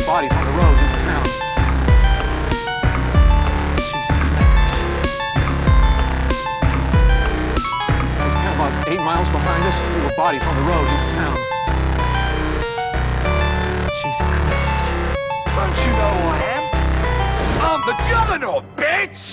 bodies on the road into town. Jesus Christ. It's kind of about 8 miles behind us. There were bodies on the road into town. Jesus Christ. Don't you know who I am? I'm the Juggernaut, bitch!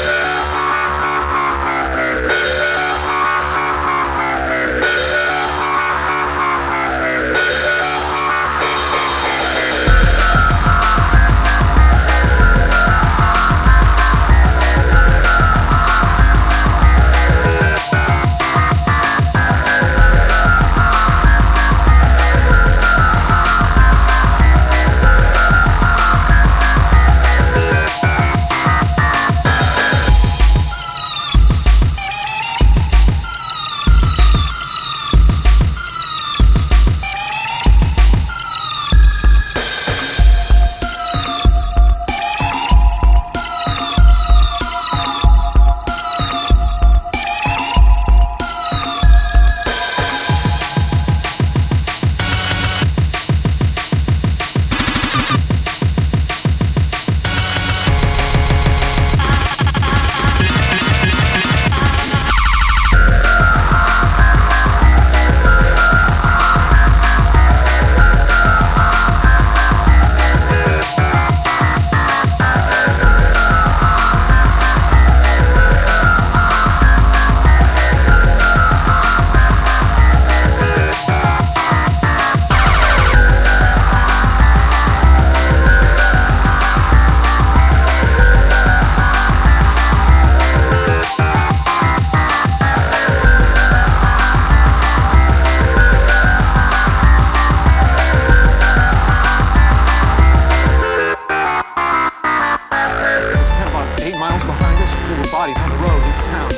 Bodies on the road into town.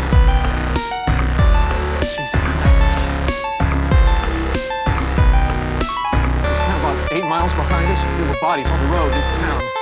Jesus Christ. It's kind of about 8 miles behind us. There were bodies on the road into town.